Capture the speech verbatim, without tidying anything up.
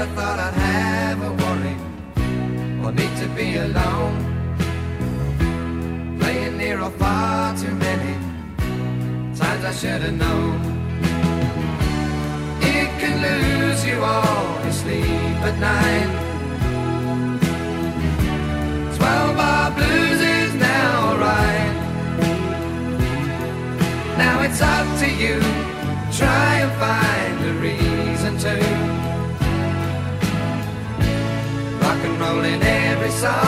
never thought I'd have a worry or need to be alone. Playing near or far too many times I should have known. It can lose you all your sleep at night. Twelve bar blues is now alright. Now it's up to you, try and find a reason to rock and roll in every song.